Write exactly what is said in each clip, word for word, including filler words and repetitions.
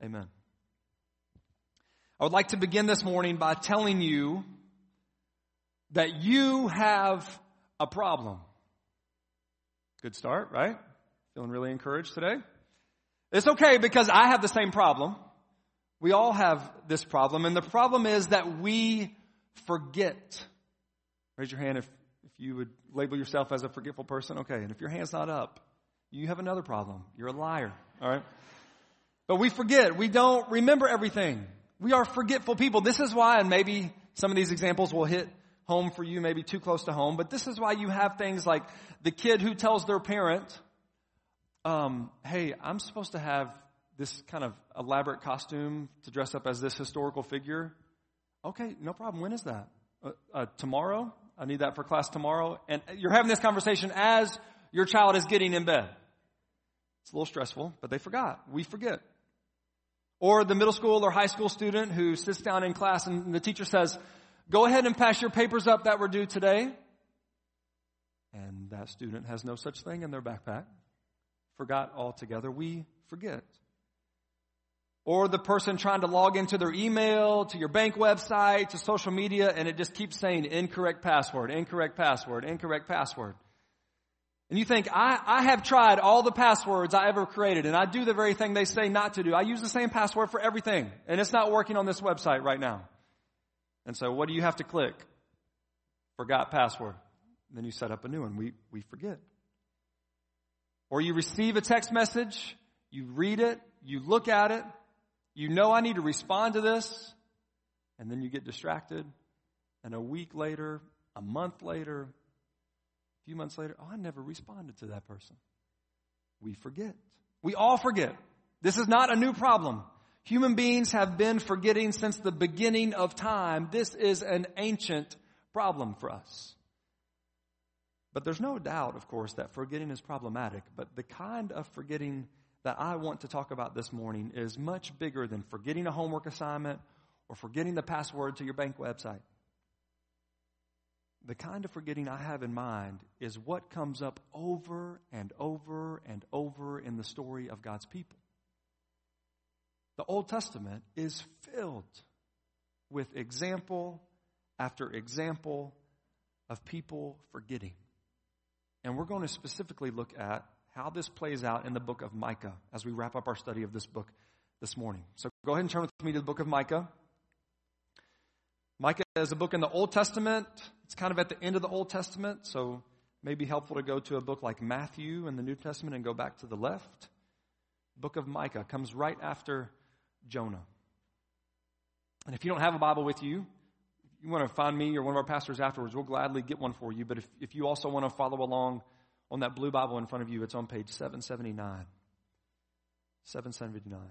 Amen. I would like to begin this morning by telling you that you have a problem. Good start, right? Feeling really encouraged today? It's okay because I have the same problem. We all have this problem, and the problem is that we forget. Raise your hand if, if you would label yourself as a forgetful person. Okay, and if your hand's not up, you have another problem. You're a liar, all right? But we forget. We don't remember everything. We are forgetful people. This is why, and maybe some of these examples will hit home for you, maybe too close to home, but this is why you have things like the kid who tells their parent, um, hey, I'm supposed to have this kind of elaborate costume to dress up as this historical figure. Okay, no problem. When is that? Uh, uh, tomorrow? I need that for class tomorrow. And you're having this conversation as your child is getting in bed. It's a little stressful, but they forgot. We forget. Or the middle school or high school student who sits down in class and the teacher says, go ahead and pass your papers up that were due today. And that student has no such thing in their backpack. Forgot altogether. We forget. Or the person trying to log into their email, to your bank website, to social media, and it just keeps saying incorrect password, incorrect password, incorrect password. And you think, I, I have tried all the passwords I ever created, and I do the very thing they say not to do. I use the same password for everything, and it's not working on this website right now. And so what do you have to click? Forgot password. And then you set up a new one. We, we forget. Or you receive a text message, you read it, you look at it, you know I need to respond to this, and then you get distracted, and a week later, a month later, a few months later, oh, I never responded to that person. We forget. We all forget. This is not a new problem. Human beings have been forgetting since the beginning of time. This is an ancient problem for us. But there's no doubt, of course, that forgetting is problematic. But the kind of forgetting that I want to talk about this morning is much bigger than forgetting a homework assignment or forgetting the password to your bank website. The kind of forgetting I have in mind is what comes up over and over and over in the story of God's people. The Old Testament is filled with example after example of people forgetting. And we're going to specifically look at how this plays out in the book of Micah as we wrap up our study of this book this morning. So go ahead and turn with me to the book of Micah. Micah is a book in the Old Testament. It's kind of at the end of the Old Testament, so it may be helpful to go to a book like Matthew in the New Testament and go back to the left. The book of Micah comes right after Jonah. And if you don't have a Bible with you, you want to find me or one of our pastors afterwards, we'll gladly get one for you. But if, if you also want to follow along on that blue Bible in front of you, it's on page seven seventy-nine. seven seventy-nine.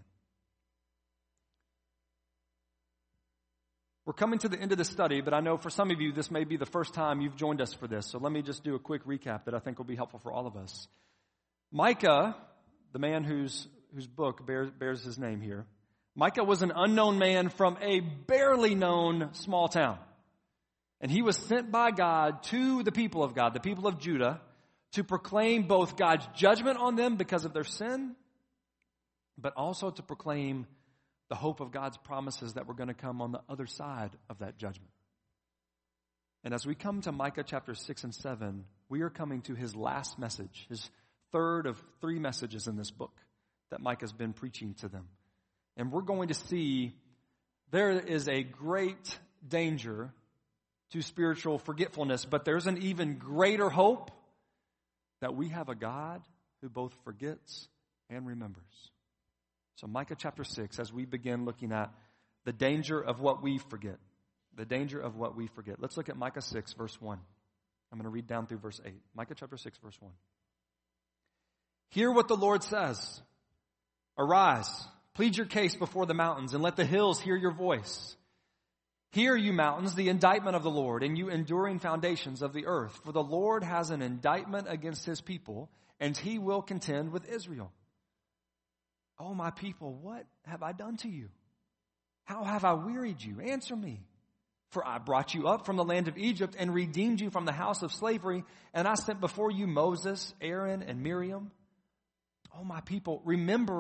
We're coming to the end of the study, but I know for some of you, this may be the first time you've joined us for this. So let me just do a quick recap that I think will be helpful for all of us. Micah, the man whose, whose book bears, bears his name here, Micah was an unknown man from a barely known small town. And he was sent by God to the people of God, the people of Judah, to proclaim both God's judgment on them because of their sin, but also to proclaim the hope of God's promises that were going to come on the other side of that judgment. And as we come to Micah chapter six and seven, we are coming to his last message, his third of three messages in this book that Micah's been preaching to them. And we're going to see there is a great danger to spiritual forgetfulness, but there's an even greater hope that we have a God who both forgets and remembers. So Micah chapter six, as we begin looking at the danger of what we forget, the danger of what we forget. Let's look at Micah six, verse one. I'm going to read down through verse eight. Micah chapter six, verse one. Hear what the Lord says. Arise, plead your case before the mountains, and let the hills hear your voice. Hear, you mountains, the indictment of the Lord, and you enduring foundations of the earth. For the Lord has an indictment against his people, and he will contend with Israel. Oh, my people, what have I done to you? How have I wearied you? Answer me. For I brought you up from the land of Egypt and redeemed you from the house of slavery, and I sent before you Moses, Aaron, and Miriam. Oh, my people, remember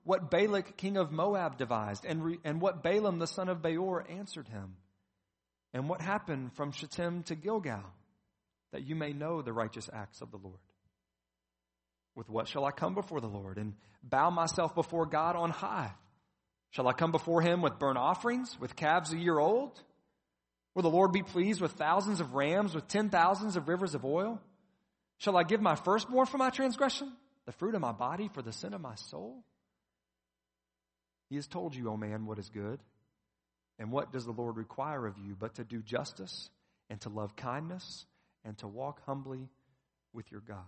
what Balak, king of Moab, devised, and, re, and what Balaam, the son of Beor, answered him, and what happened from Shittim to Gilgal, that you may know the righteous acts of the Lord. With what shall I come before the Lord and bow myself before God on high? Shall I come before him with burnt offerings, with calves a year old? Will the Lord be pleased with thousands of rams, with ten thousands of rivers of oil? Shall I give my firstborn for my transgression, the fruit of my body for the sin of my soul? He has told you, O man, what is good. And what does the Lord require of you but to do justice and to love kindness and to walk humbly with your God?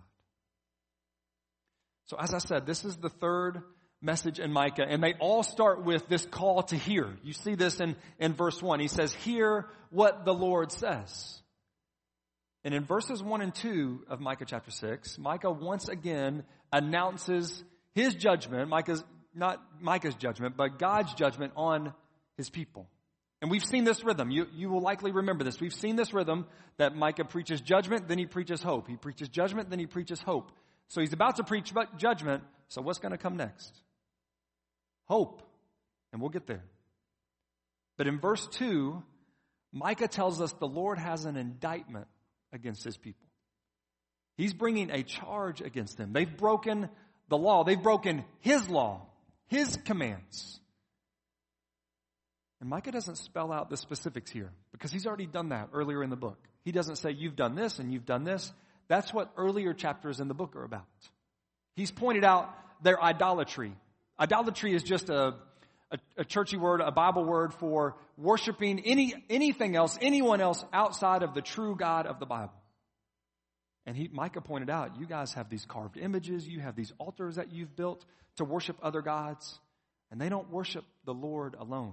So as I said, this is the third message in Micah, and they all start with this call to hear. You see this in, in verse one. He says, hear what the Lord says. And in verses one and two of Micah chapter six, Micah once again announces his judgment, Micah's, not Micah's judgment, but God's judgment on his people. And we've seen this rhythm. You, you will likely remember this. We've seen this rhythm that Micah preaches judgment, then he preaches hope. He preaches judgment, then he preaches hope. So he's about to preach judgment. So what's going to come next? Hope. And we'll get there. But in verse two, Micah tells us the Lord has an indictment against his people. He's bringing a charge against them. They've broken the law. They've broken his law, his commands. And Micah doesn't spell out the specifics here because he's already done that earlier in the book. He doesn't say you've done this and you've done this. That's what earlier chapters in the book are about. He's pointed out their idolatry. Idolatry is just a, a, a churchy word, a Bible word for worshiping any anything else, anyone else outside of the true God of the Bible. And he, Micah pointed out, you guys have these carved images, you have these altars that you've built to worship other gods, and they don't worship the Lord alone.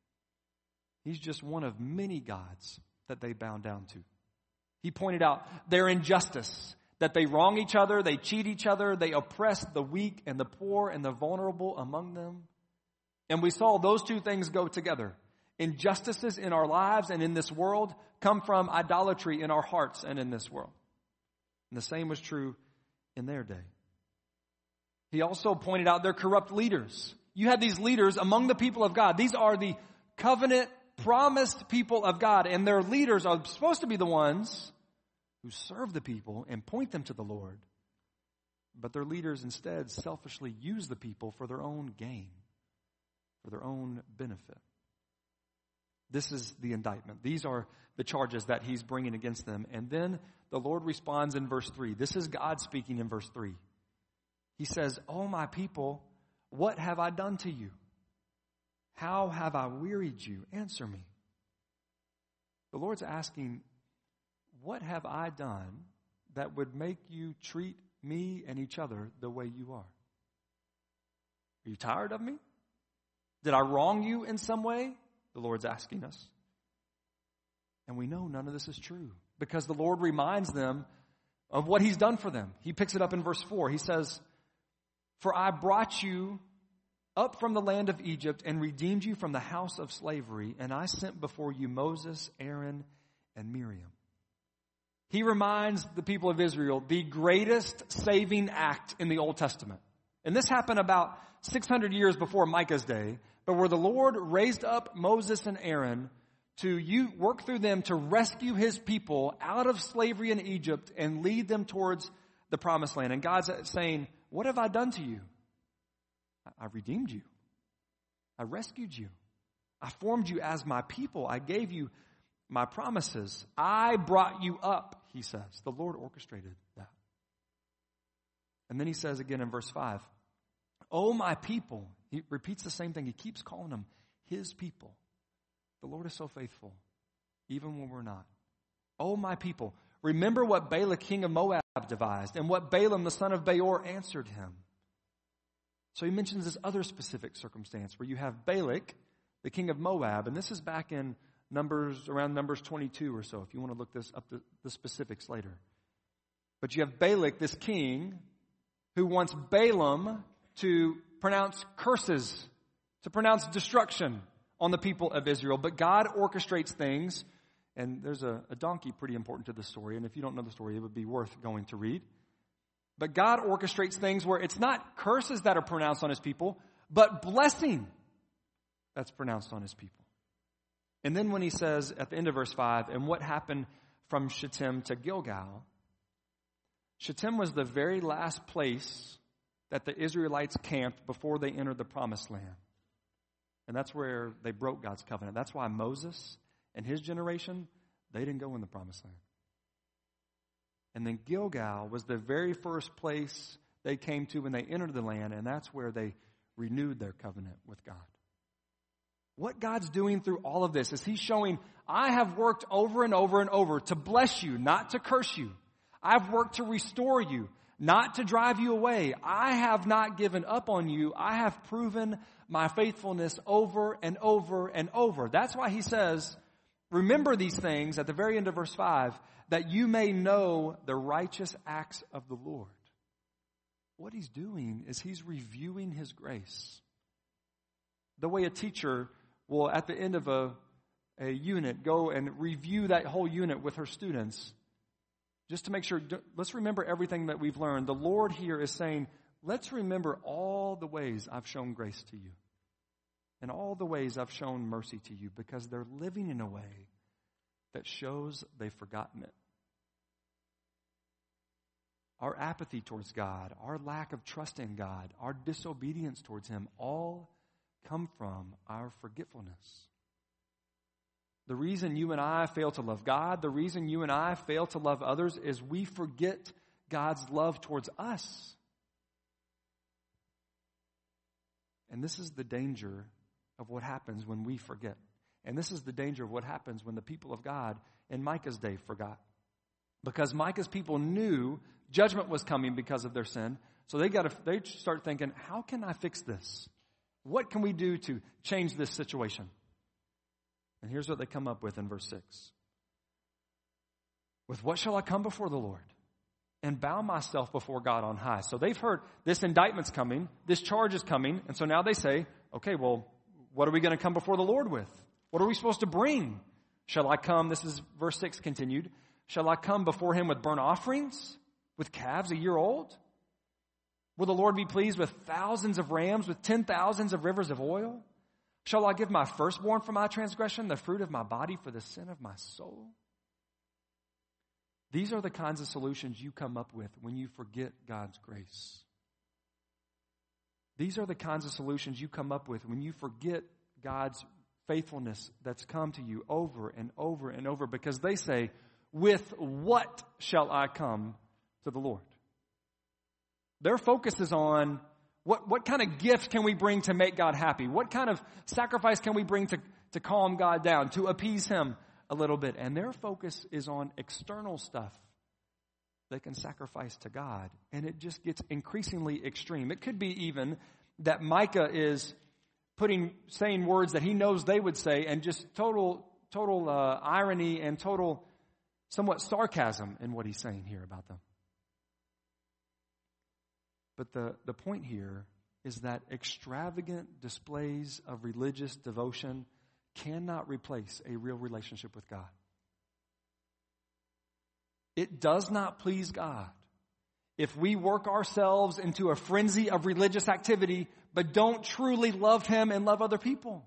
He's just one of many gods that they bow down to. He pointed out their injustice, that they wrong each other, they cheat each other, they oppress the weak and the poor and the vulnerable among them. And we saw those two things go together. Injustices in our lives and in this world come from idolatry in our hearts and in this world. And the same was true in their day. He also pointed out their corrupt leaders. You had these leaders among the people of God. These are the covenant promised people of God, and their leaders are supposed to be the ones who serve the people and point them to the Lord. But their leaders instead selfishly use the people for their own gain, for their own benefit. This is the indictment. These are the charges that he's bringing against them. And then the Lord responds in verse three. This is God speaking in verse three. He says, "Oh, my people, what have I done to you? How have I wearied you? Answer me." The Lord's asking, what have I done that would make you treat me and each other the way you are? Are you tired of me? Did I wrong you in some way? The Lord's asking us. And we know none of this is true because the Lord reminds them of what he's done for them. He picks it up in verse four. He says, "For I brought you up from the land of Egypt and redeemed you from the house of slavery, and I sent before you Moses, Aaron, and Miriam." He reminds the people of Israel the greatest saving act in the Old Testament. And this happened about six hundred years before Micah's day, but where the Lord raised up Moses and Aaron to you work through them to rescue his people out of slavery in Egypt and lead them towards the promised land. And God's saying, what have I done to you? I redeemed you. I rescued you. I formed you as my people. I gave you my promises. I brought you up, he says. The Lord orchestrated that. And then he says again in verse five, "Oh, my people." He repeats the same thing. He keeps calling them his people. The Lord is so faithful, even when we're not. "Oh, my people, remember what Balak, king of Moab, devised, and what Balaam, the son of Beor, answered him." So he mentions this other specific circumstance where you have Balak, the king of Moab, and this is back in Numbers, around Numbers twenty-two or so, if you want to look this up, the, the specifics later. But you have Balak, this king, who wants Balaam to pronounce curses, to pronounce destruction on the people of Israel. But God orchestrates things, and there's a, a donkey pretty important to the story, and if you don't know the story, it would be worth going to read. But God orchestrates things where it's not curses that are pronounced on his people, but blessing that's pronounced on his people. And then when he says at the end of verse five, and what happened from Shittim to Gilgal, Shittim was the very last place that the Israelites camped before they entered the promised land. And that's where they broke God's covenant. That's why Moses and his generation, they didn't go in the promised land. And then Gilgal was the very first place they came to when they entered the land, and that's where they renewed their covenant with God. What God's doing through all of this is he's showing, I have worked over and over and over to bless you, not to curse you. I've worked to restore you, not to drive you away. I have not given up on you. I have proven my faithfulness over and over and over. That's why he says, remember these things at the very end of verse five, that you may know the righteous acts of the Lord. What he's doing is he's reviewing his grace. The way a teacher will, at the end of a, a unit, go and review that whole unit with her students, just to make sure, let's remember everything that we've learned. The Lord here is saying, let's remember all the ways I've shown grace to you and all the ways I've shown mercy to you, because they're living in a way that shows they've forgotten it. Our apathy towards God, our lack of trust in God, our disobedience towards him, all come from our forgetfulness. The reason you and I fail to love God, the reason you and I fail to love others, is we forget God's love towards us. And this is the danger of what happens when we forget. And this is the danger of what happens when the people of God in Micah's day forgot. Because Micah's people knew judgment was coming because of their sin. So they got to they start thinking, how can I fix this? What can we do to change this situation? And here's what they come up with in verse six. With what shall I come before the Lord and bow myself before God on high? So they've heard this indictment's coming, this charge is coming, and so now they say, okay, well, what are we going to come before the Lord with? What are we supposed to bring? Shall I come, this is verse six continued, shall I come before him with burnt offerings, with calves a year old? Will the Lord be pleased with thousands of rams, with ten thousands of rivers of oil? Shall I give my firstborn for my transgression, the fruit of my body for the sin of my soul? These are the kinds of solutions you come up with when you forget God's grace. These are the kinds of solutions you come up with when you forget God's faithfulness that's come to you over and over and over, because they say, with what shall I come to the Lord? Their focus is on what, what kind of gift can we bring to make God happy? What kind of sacrifice can we bring to, to calm God down, to appease him a little bit? And their focus is on external stuff they can sacrifice to God. And it just gets increasingly extreme. It could be even that Micah is putting, saying words that he knows they would say, and just total, total uh, irony and total, somewhat sarcasm in what he's saying here about them. But the, the point here is that extravagant displays of religious devotion cannot replace a real relationship with God. It does not please God if we work ourselves into a frenzy of religious activity but don't truly love him and love other people.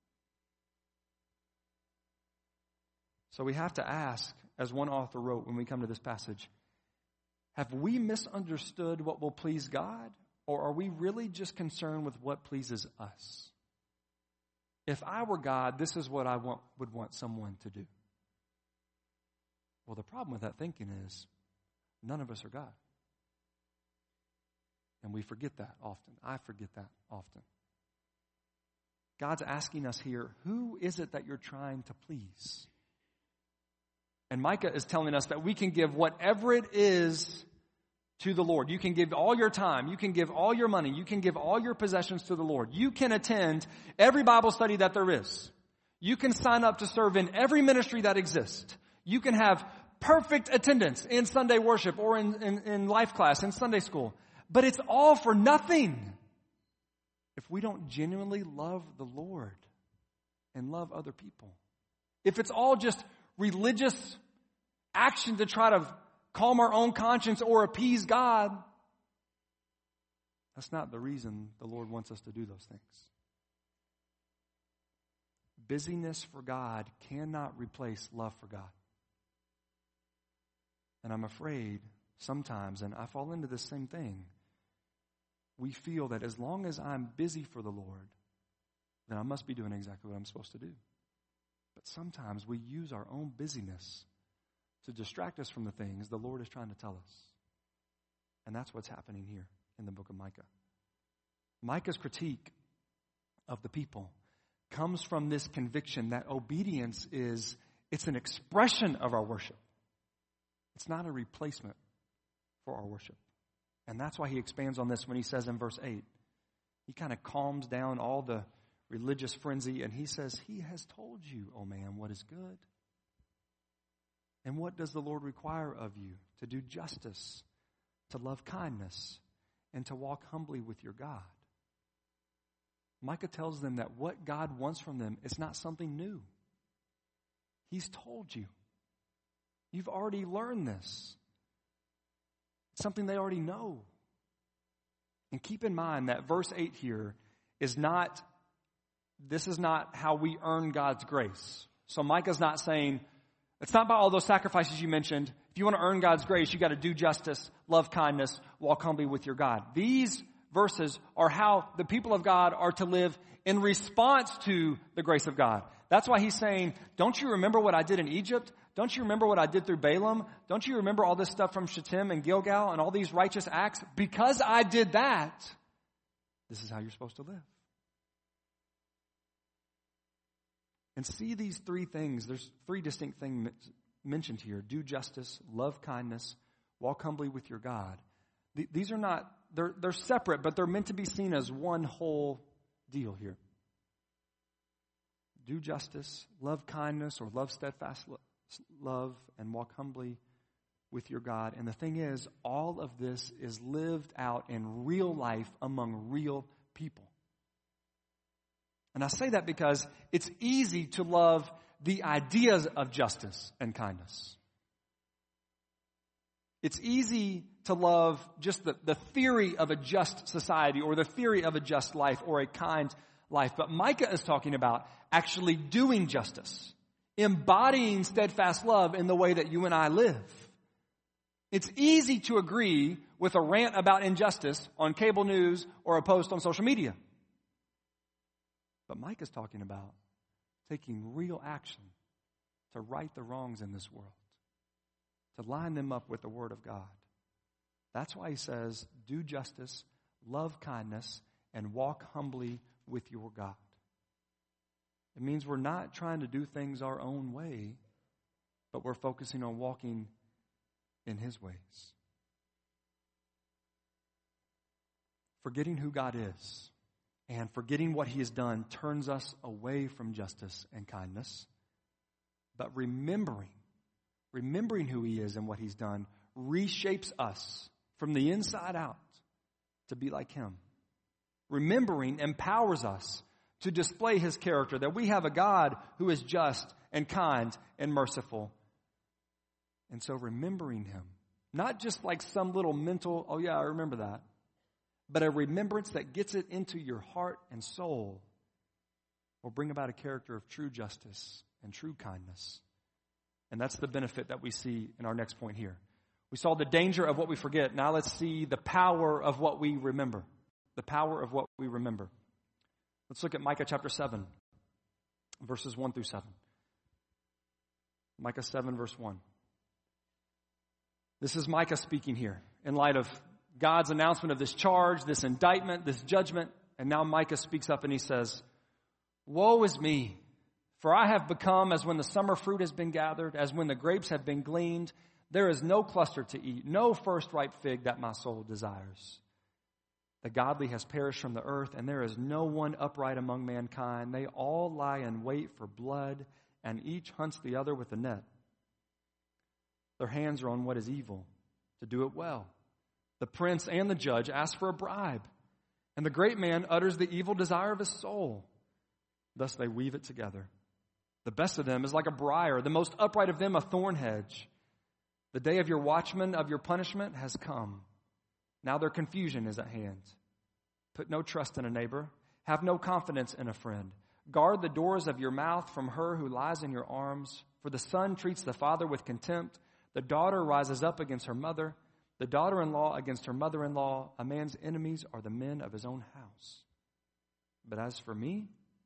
So we have to ask, as one author wrote when we come to this passage, have we misunderstood what will please God, or are we really just concerned with what pleases us? If I were God, this is what I want, would want someone to do. Well, the problem with that thinking is none of us are God. And we forget that often. I forget that often. God's asking us here, who is it that you're trying to please? And Micah is telling us that we can give whatever it is to the Lord. You can give all your time. You can give all your money. You can give all your possessions to the Lord. You can attend every Bible study that there is. You can sign up to serve in every ministry that exists. You can have perfect attendance in Sunday worship or in, in, in life class, in Sunday school. But it's all for nothing if we don't genuinely love the Lord and love other people. If it's all just religious action to try to calm our own conscience or appease God, That's not the reason the Lord wants us to do those things. Busyness for God cannot replace love for God. And I'm afraid sometimes, and I fall into this same thing, we feel that as long as I'm busy for the Lord, then I must be doing exactly what I'm supposed to do. But sometimes we use our own busyness to distract us from the things the Lord is trying to tell us. And that's what's happening here in the book of Micah. Micah's critique of the people comes from this conviction that obedience is, it's an expression of our worship. It's not a replacement for our worship. And that's why he expands on this when he says in verse eight, he kind of calms down all the religious frenzy and he says, he has told you, O man, what is good. And what does the Lord require of you? To do justice, to love kindness, and to walk humbly with your God. Micah tells them that what God wants from them is not something new. He's told you. You've already learned this. It's something they already know. And keep in mind that verse eight here is not, this is not how we earn God's grace. So Micah's not saying, it's not about all those sacrifices you mentioned. If you want to earn God's grace, you got to do justice, love kindness, walk humbly with your God. These verses are how the people of God are to live in response to the grace of God. That's why he's saying, don't you remember what I did in Egypt? Don't you remember what I did through Balaam? Don't you remember all this stuff from Shittim and Gilgal and all these righteous acts? Because I did that, this is how you're supposed to live. And see these three things. There's three distinct things mentioned here. Do justice, love kindness, walk humbly with your God. These are not, they're, they're separate, but they're meant to be seen as one whole deal here. Do justice, love kindness, or love steadfast love, and walk humbly with your God. And the thing is, all of this is lived out in real life among real people. And I say that because it's easy to love the ideas of justice and kindness. It's easy to love just the, the theory of a just society or the theory of a just life or a kind life. But Micah is talking about actually doing justice, embodying steadfast love in the way that you and I live. It's easy to agree with a rant about injustice on cable news or a post on social media. But Micah's talking about taking real action to right the wrongs in this world, to line them up with the Word of God. That's why he says, do justice, love kindness, and walk humbly with your God. It means we're not trying to do things our own way, but we're focusing on walking in His ways. Forgetting who God is and forgetting what He has done turns us away from justice and kindness. But remembering, remembering who He is and what He's done reshapes us from the inside out to be like Him. Remembering empowers us to display His character, that we have a God who is just and kind and merciful. And so remembering Him, not just like some little mental, oh yeah, I remember that, but a remembrance that gets it into your heart and soul will bring about a character of true justice and true kindness. And that's the benefit that we see in our next point here. We saw the danger of what we forget. Now let's see the power of what we remember. The power of what we remember. Let's look at Micah chapter seven, verses one through seven. Micah seven, verse one. This is Micah speaking here in light of God's announcement of this charge, this indictment, this judgment. And now Micah speaks up and he says, woe is me, for I have become as when the summer fruit has been gathered, as when the grapes have been gleaned. There is no cluster to eat, no first ripe fig that my soul desires. The godly has perished from the earth, and there is no one upright among mankind. They all lie in wait for blood, and each hunts the other with a net. Their hands are on what is evil, to do it well. The prince and the judge ask for a bribe, and the great man utters the evil desire of his soul. Thus they weave it together. The best of them is like a briar, the most upright of them a thorn hedge. The day of your watchman, of your punishment, has come. Now their confusion is at hand. Put no trust in a neighbor. Have no confidence in a friend. Guard the doors of your mouth from her who lies in your arms. For the son treats the father with contempt. The daughter rises up against her mother. The daughter-in-law against her mother-in-law. A man's enemies are the men of his own house. But as for me,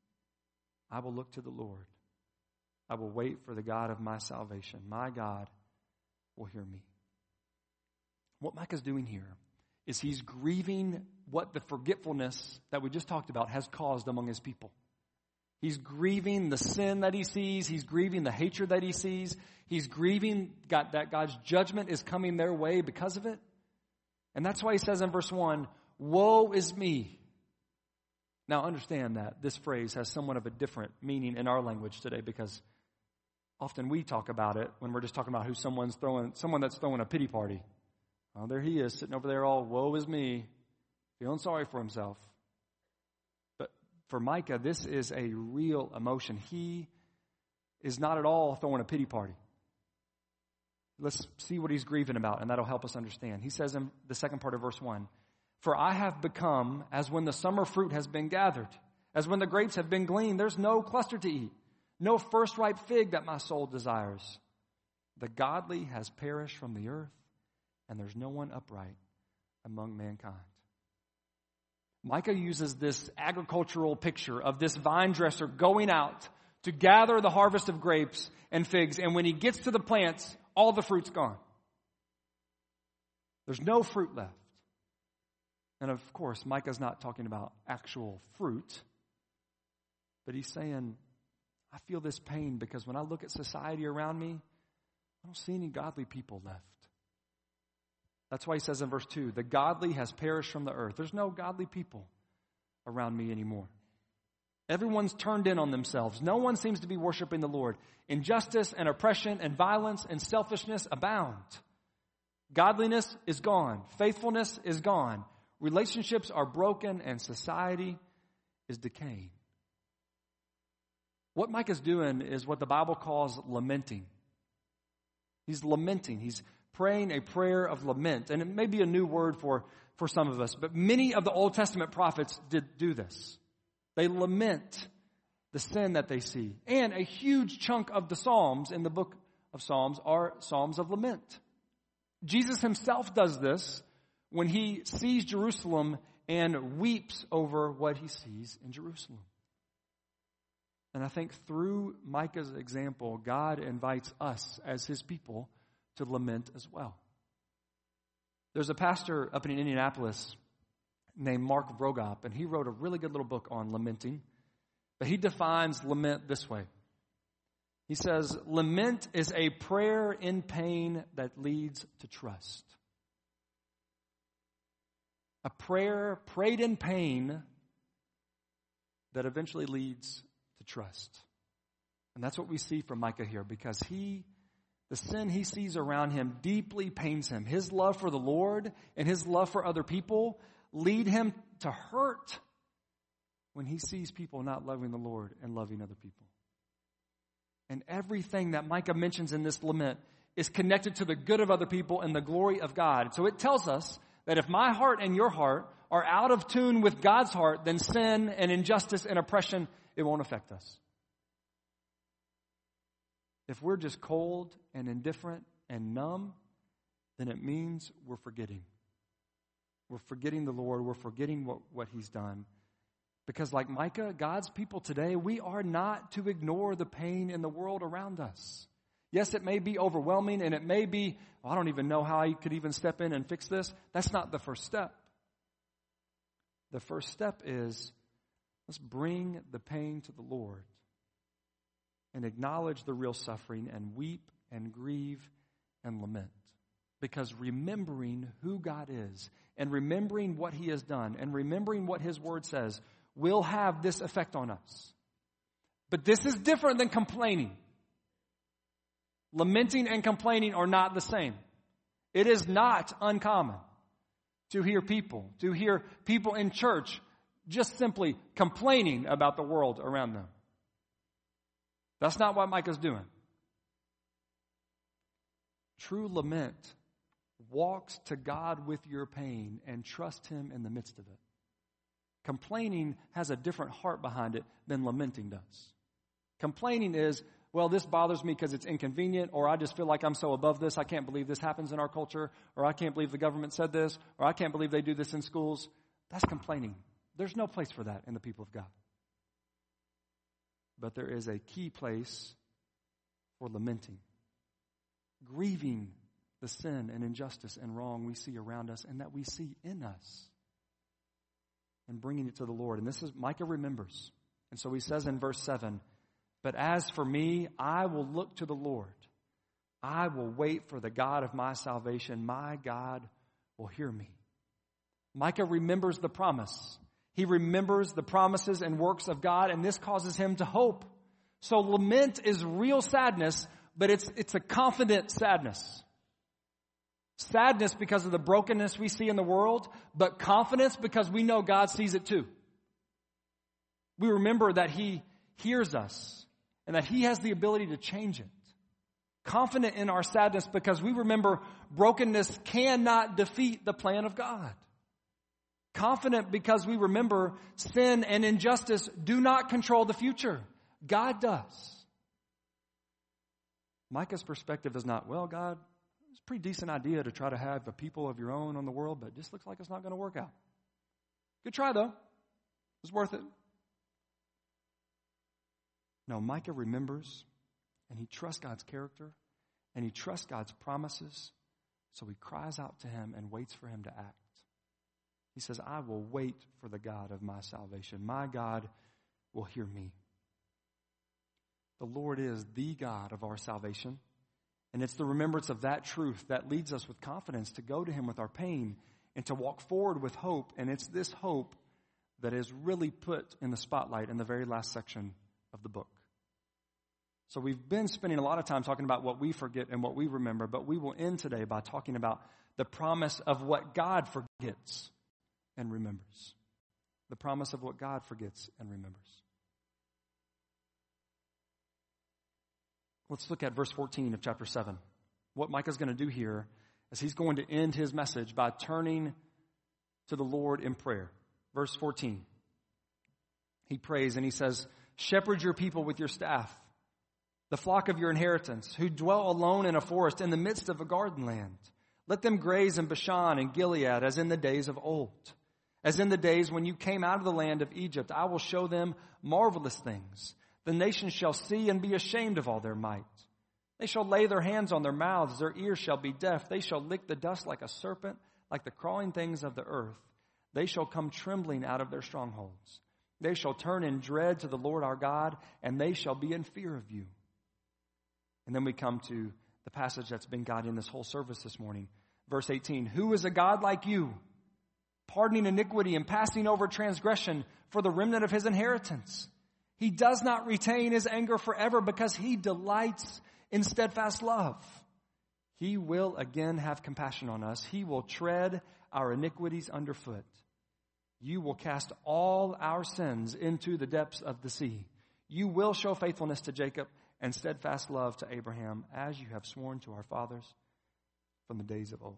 I will look to the Lord. I will wait for the God of my salvation. My God will hear me. What Micah's doing here is he's grieving what the forgetfulness that we just talked about has caused among his people. He's grieving the sin that he sees. He's grieving the hatred that he sees. He's grieving God, that God's judgment is coming their way because of it. And that's why he says in verse one, woe is me. Now understand that this phrase has somewhat of a different meaning in our language today, because often we talk about it when we're just talking about who someone's throwing, someone that's throwing a pity party. Oh, there he is sitting over there all, woe is me, feeling sorry for himself. But for Micah, this is a real emotion. He is not at all throwing a pity party. Let's see what he's grieving about, and that'll help us understand. He says in the second part of verse one, for I have become as when the summer fruit has been gathered, as when the grapes have been gleaned. There's no cluster to eat, no first ripe fig that my soul desires. The godly has perished from the earth, and there's no one upright among mankind. Micah uses this agricultural picture of this vine dresser going out to gather the harvest of grapes and figs, and when he gets to the plants, all the fruit's gone. There's no fruit left. And of course, Micah's not talking about actual fruit, but he's saying, I feel this pain because when I look at society around me, I don't see any godly people left. That's why he says in verse two, the godly has perished from the earth. There's no godly people around me anymore. Everyone's turned in on themselves. No one seems to be worshiping the Lord. Injustice and oppression and violence and selfishness abound. Godliness is gone. Faithfulness is gone. Relationships are broken and society is decaying. What Micah's doing is what the Bible calls lamenting. He's lamenting. He's praying a prayer of lament. And it may be a new word for, for some of us, but many of the Old Testament prophets did do this. They lament the sin that they see. And a huge chunk of the Psalms in the book of Psalms are Psalms of lament. Jesus himself does this when he sees Jerusalem and weeps over what he sees in Jerusalem. And I think through Micah's example, God invites us as his people to lament as well. There's a pastor up in Indianapolis named Mark Vrogop, and he wrote a really good little book on lamenting. But he defines lament this way. He says, lament is a prayer in pain that leads to trust. A prayer prayed in pain that eventually leads to trust. And that's what we see from Micah here, because he, the sin he sees around him deeply pains him. His love for the Lord and his love for other people lead him to hurt when he sees people not loving the Lord and loving other people. And everything that Micah mentions in this lament is connected to the good of other people and the glory of God. So it tells us that if my heart and your heart are out of tune with God's heart, then sin and injustice and oppression, it won't affect us. If we're just cold and indifferent and numb, then it means we're forgetting. We're forgetting the Lord. We're forgetting what, what he's done. Because like Micah, God's people today, we are not to ignore the pain in the world around us. Yes, it may be overwhelming, and it may be, well, I don't even know how I could even step in and fix this. That's not the first step. The first step is, let's bring the pain to the Lord and acknowledge the real suffering and weep and grieve and lament. Because remembering who God is and remembering what he has done and remembering what his word says will have this effect on us. But this is different than complaining. Lamenting and complaining are not the same. It is not uncommon to hear people, to hear people in church just simply complaining about the world around them. That's not what Micah's doing. True lament walks to God with your pain and trust him in the midst of it. Complaining has a different heart behind it than lamenting does. Complaining is, well, this bothers me because it's inconvenient, or I just feel like I'm so above this, I can't believe this happens in our culture, or I can't believe the government said this, or I can't believe they do this in schools. That's complaining. There's no place for that in the people of God. But there is a key place for lamenting, grieving the sin and injustice and wrong we see around us and that we see in us, and bringing it to the Lord. And this is, Micah remembers. And so he says in verse seven, but as for me, I will look to the Lord. I will wait for the God of my salvation. My God will hear me. Micah remembers the promise. He remembers the promises and works of God, and this causes him to hope. So lament is real sadness, but it's, it's a confident sadness. Sadness because of the brokenness we see in the world, but confidence because we know God sees it too. We remember that He hears us and that He has the ability to change it. Confident in our sadness because we remember brokenness cannot defeat the plan of God. Confident because we remember sin and injustice do not control the future. God does. Micah's perspective is not, well, God, it's a pretty decent idea to try to have a people of your own on the world, but it just looks like it's not going to work out. Good try, though. It's worth it. No, Micah remembers, and he trusts God's character, and he trusts God's promises, so he cries out to Him and waits for Him to act. He says, I will wait for the God of my salvation. My God will hear me. The Lord is the God of our salvation. And it's the remembrance of that truth that leads us with confidence to go to Him with our pain and to walk forward with hope. And it's this hope that is really put in the spotlight in the very last section of the book. So we've been spending a lot of time talking about what we forget and what we remember, but we will end today by talking about the promise of what God forgets and remembers. The promise of what God forgets and remembers. Let's look at verse fourteen of chapter seven. What Micah's going to do here is he's going to end his message by turning to the Lord in prayer. Verse fourteen. He prays and he says, shepherd your people with your staff, the flock of your inheritance, who dwell alone in a forest in the midst of a garden land. Let them graze in Bashan and Gilead as in the days of old. As in the days when you came out of the land of Egypt, I will show them marvelous things. The nations shall see and be ashamed of all their might. They shall lay their hands on their mouths. Their ears shall be deaf. They shall lick the dust like a serpent, like the crawling things of the earth. They shall come trembling out of their strongholds. They shall turn in dread to the Lord our God, and they shall be in fear of you. And then we come to the passage that's been guiding this whole service this morning. Verse eighteen, who is a God like you, pardoning iniquity and passing over transgression for the remnant of His inheritance? He does not retain His anger forever because He delights in steadfast love. He will again have compassion on us. He will tread our iniquities underfoot. You will cast all our sins into the depths of the sea. You will show faithfulness to Jacob and steadfast love to Abraham, as you have sworn to our fathers from the days of old.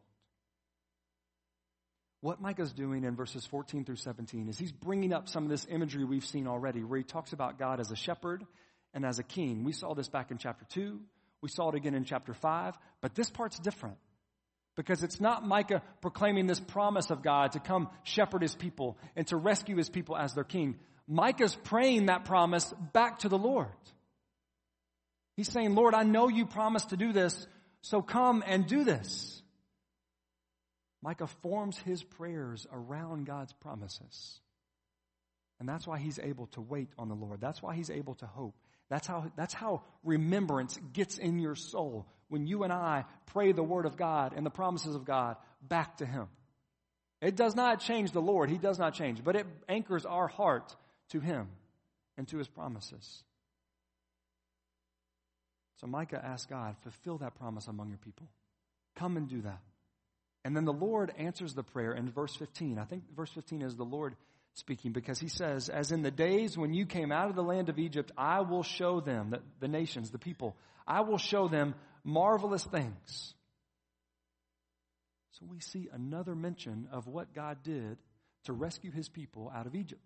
What Micah's doing in verses fourteen through seventeen is he's bringing up some of this imagery we've seen already, where he talks about God as a shepherd and as a king. We saw this back in chapter two. We saw it again in chapter five. But this part's different, because it's not Micah proclaiming this promise of God to come shepherd His people and to rescue His people as their king. Micah's praying that promise back to the Lord. He's saying, Lord, I know you promised to do this, so come and do this. Micah forms his prayers around God's promises. And that's why he's able to wait on the Lord. That's why he's able to hope. That's how, that's how remembrance gets in your soul when you and I pray the word of God and the promises of God back to Him. It does not change the Lord. He does not change. But it anchors our heart to Him and to His promises. So Micah asks God, fulfill that promise among your people. Come and do that. And then the Lord answers the prayer in verse fifteen. I think verse fifteen is the Lord speaking, because He says, as in the days when you came out of the land of Egypt, I will show them, the, the nations, the people, I will show them marvelous things. So we see another mention of what God did to rescue his people out of Egypt.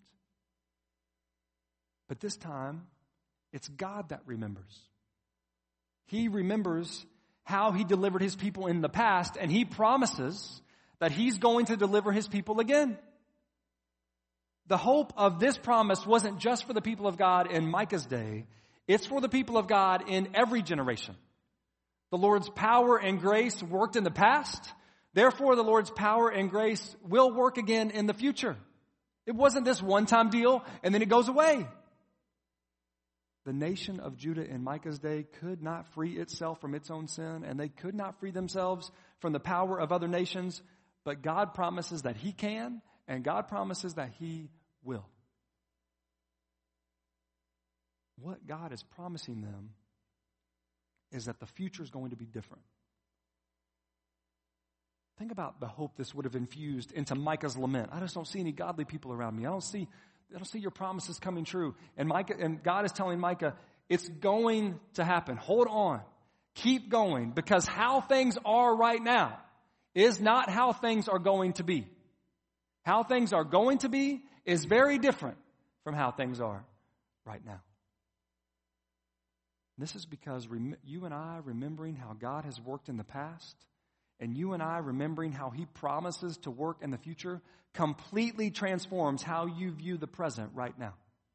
But this time, it's God that remembers. He remembers how he delivered his people in the past, and he promises that he's going to deliver his people again. The hope of this promise wasn't just for the people of God in Micah's day. It's for the people of God in every generation. The Lord's power and grace worked in the past. Therefore, the Lord's power and grace will work again in the future. It wasn't this one-time deal and then it goes away. The nation of Judah in Micah's day could not free itself from its own sin, and they could not free themselves from the power of other nations, but God promises that he can, and God promises that he will. What God is promising them is that the future is going to be different. Think about the hope this would have infused into Micah's lament. I just don't see any godly people around me. I don't see I don't see your promises coming true. And Micah, and God is telling Micah, it's going to happen. Hold on. Keep going, because how things are right now is not how things are going to be. How things are going to be is very different from how things are right now. This is because rem- you and I remembering how God has worked in the past, and you and I remembering how he promises to work in the future, completely transforms how you view the present right now.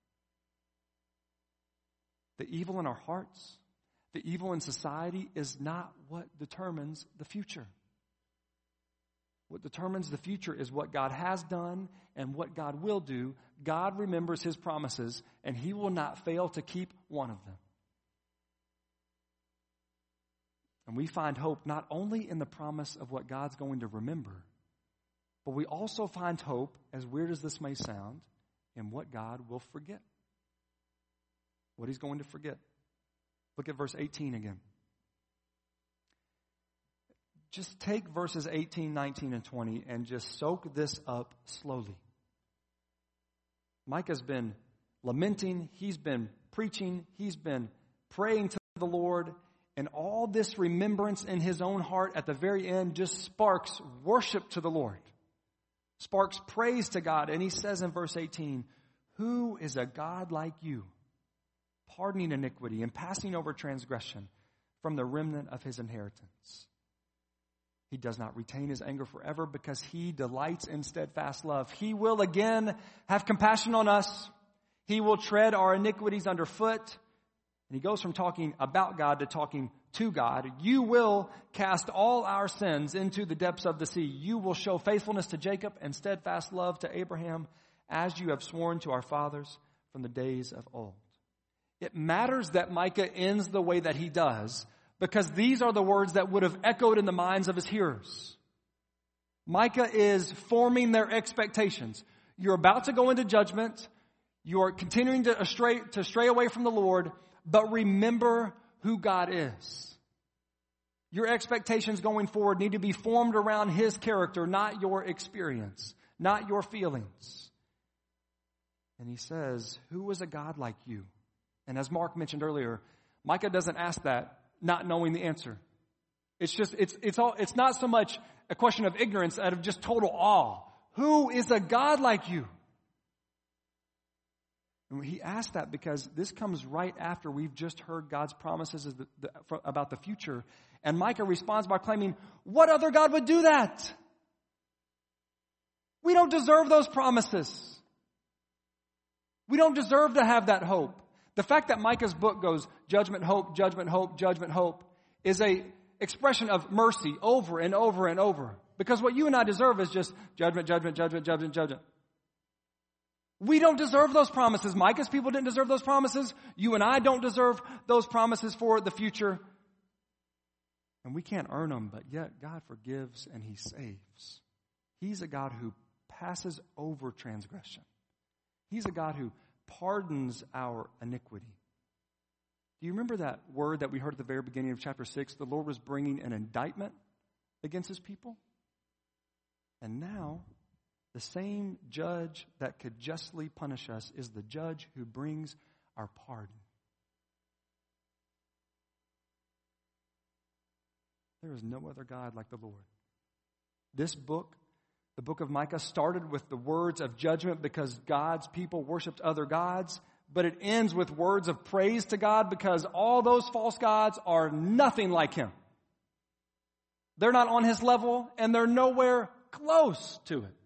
The evil in our hearts, the evil in society is not what determines the future. What determines the future is what God has done and what God will do. God remembers his promises, and he will not fail to keep one of them. And we find hope not only in the promise of what God's going to remember, but we also find hope, as weird as this may sound, in what God will forget. What he's going to forget. Look at verse eighteen again. Just take verses eighteen, nineteen, and twenty and just soak this up slowly. Micah's been lamenting, he's been preaching, he's been praying to the Lord, and all this remembrance in his own heart at the very end just sparks worship to the Lord. Sparks praise to God. And he says in verse eighteen, who is a God like you, pardoning iniquity and passing over transgression from the remnant of his inheritance? He does not retain his anger forever, because he delights in steadfast love. He will again have compassion on us. He will tread our iniquities underfoot. And he goes from talking about God to talking to God. You will cast all our sins into the depths of the sea. You will show faithfulness to Jacob and steadfast love to Abraham, as you have sworn to our fathers from the days of old. It matters that Micah ends the way that he does, because these are the words that would have echoed in the minds of his hearers. Micah is forming their expectations. You're about to go into judgment. You're continuing to stray, to stray away from the Lord. But remember who God is. Your expectations going forward need to be formed around his character, not your experience, not your feelings. And he says, who is a God like you? And as Mark mentioned earlier, Micah doesn't ask that not knowing the answer. It's just, it's, it's all, it's not so much a question of ignorance out of just total awe. Who is a God like you? And he asked that because this comes right after we've just heard God's promises the, the, for, about the future. And Micah responds by claiming, what other God would do that? We don't deserve those promises. We don't deserve to have that hope. The fact that Micah's book goes judgment, hope, judgment, hope, judgment, hope is a expression of mercy over and over and over. Because what you and I deserve is just judgment, judgment, judgment, judgment, judgment. We don't deserve those promises. Micah's people didn't deserve those promises. You and I don't deserve those promises for the future. And we can't earn them, but yet God forgives and he saves. He's a God who passes over transgression. He's a God who pardons our iniquity. Do you remember that word that we heard at the very beginning of chapter six? The Lord was bringing an indictment against his people. And now, the same judge that could justly punish us is the judge who brings our pardon. There is no other God like the Lord. This book The book of Micah started with the words of judgment because God's people worshiped other gods, but it ends with words of praise to God because all those false gods are nothing like him. They're not on his level, and they're nowhere close to it.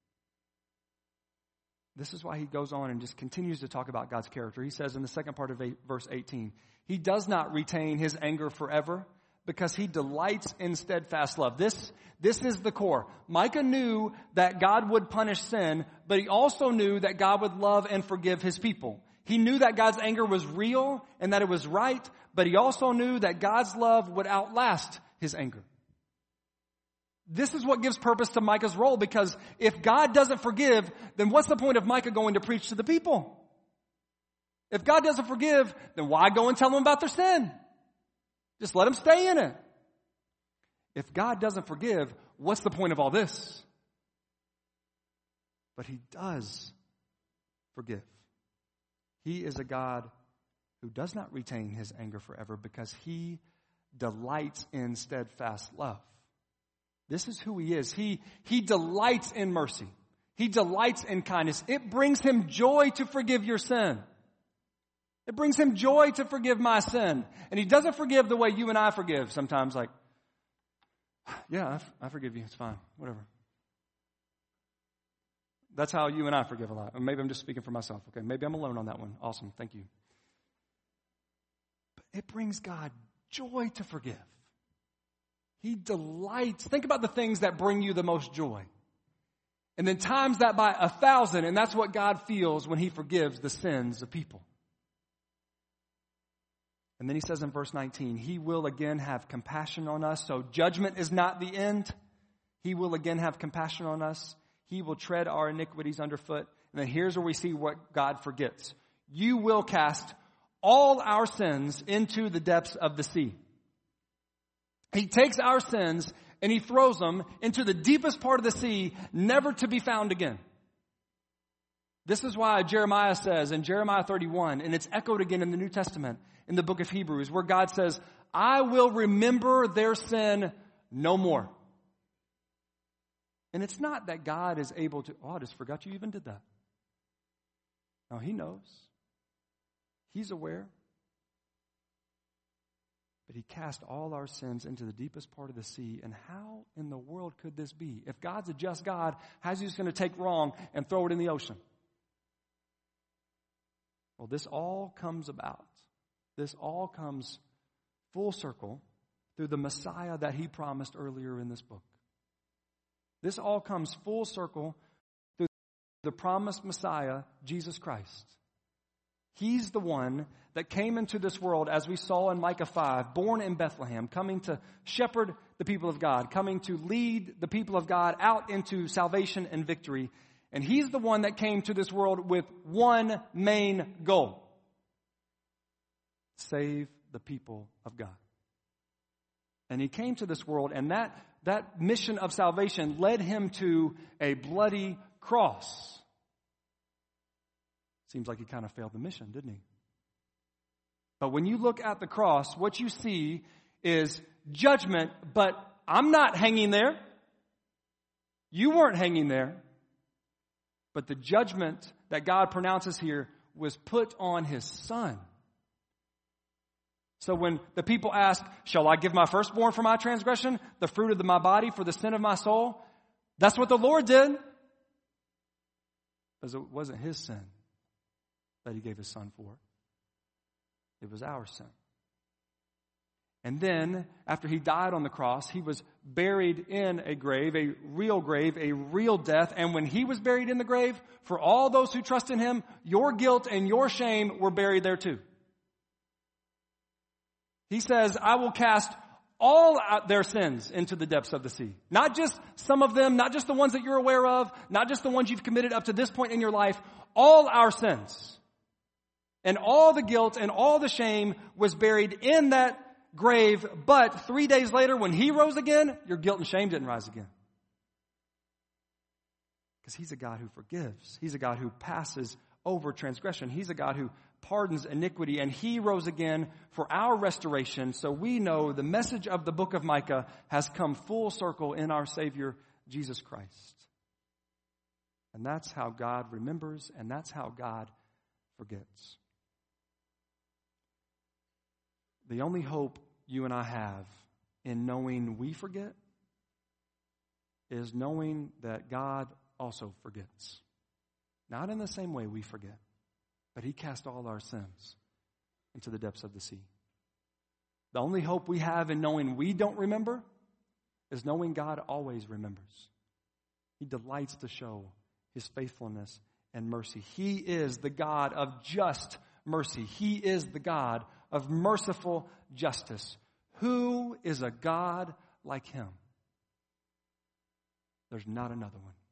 This is why he goes on and just continues to talk about God's character. He says in the second part of eight, verse eighteen, he does not retain his anger forever because he delights in steadfast love. This, this is the core. Micah knew that God would punish sin, but he also knew that God would love and forgive his people. He knew that God's anger was real and that it was right, but he also knew that God's love would outlast his anger. This is what gives purpose to Micah's role, because if God doesn't forgive, then what's the point of Micah going to preach to the people? If God doesn't forgive, then why go and tell them about their sin? Just let them stay in it. If God doesn't forgive, what's the point of all this? But he does forgive. He is a God who does not retain his anger forever because he delights in steadfast love. This is who he is. He, he delights in mercy. He delights in kindness. It brings him joy to forgive your sin. It brings him joy to forgive my sin. And he doesn't forgive the way you and I forgive sometimes, like, yeah, I, I forgive you. It's fine. Whatever. That's how you and I forgive a lot. Or maybe I'm just speaking for myself. Okay, maybe I'm alone on that one. Awesome. Thank you. But it brings God joy to forgive. He delights. Think about the things that bring you the most joy. And then times that by a thousand, and that's what God feels when he forgives the sins of people. And then he says in verse nineteen, he will again have compassion on us. So judgment is not the end. He will again have compassion on us. He will tread our iniquities underfoot. And then here's where we see what God forgets. You will cast all our sins into the depths of the sea. He takes our sins and he throws them into the deepest part of the sea, never to be found again. This is why Jeremiah says in Jeremiah thirty-one, and it's echoed again in the New Testament, in the book of Hebrews, where God says, I will remember their sin no more. And it's not that God is able to, oh, I just forgot you even did that. No, he knows. He's aware. But he cast all our sins into the deepest part of the sea. And how in the world could this be? If God's a just God, how's he just going to take wrong and throw it in the ocean? Well, this all comes about. This all comes full circle through the Messiah that he promised earlier in this book. This all comes full circle through the promised Messiah, Jesus Christ. He's the one that came into this world, as we saw in Micah five, born in Bethlehem, coming to shepherd the people of God, coming to lead the people of God out into salvation and victory. And he's the one that came to this world with one main goal: save the people of God. And he came to this world, and that, that mission of salvation led him to a bloody cross. Seems like he kind of failed the mission, didn't he? But when you look at the cross, what you see is judgment, but I'm not hanging there. You weren't hanging there. But the judgment that God pronounces here was put on his son. So when the people ask, shall I give my firstborn for my transgression, the fruit of the, my body for the sin of my soul? That's what the Lord did. Because it wasn't his sin that he gave his son for. It was our sin. And then, after he died on the cross, he was buried in a grave, a real grave, a real death. And when he was buried in the grave, for all those who trust in him, your guilt and your shame were buried there too. He says, I will cast all their sins into the depths of the sea. Not just some of them, not just the ones that you're aware of, not just the ones you've committed up to this point in your life, all our sins. And all the guilt and all the shame was buried in that grave. But three days later, when he rose again, your guilt and shame didn't rise again. Because he's a God who forgives. He's a God who passes over transgression. He's a God who pardons iniquity. And he rose again for our restoration. So we know the message of the book of Micah has come full circle in our Savior, Jesus Christ. And that's how God remembers, and that's how God forgets. The only hope you and I have in knowing we forget is knowing that God also forgets. Not in the same way we forget, but He cast all our sins into the depths of the sea. The only hope we have in knowing we don't remember is knowing God always remembers. He delights to show His faithfulness and mercy. He is the God of just mercy. He is the God of merciful justice. Who is a God like Him? There's not another one.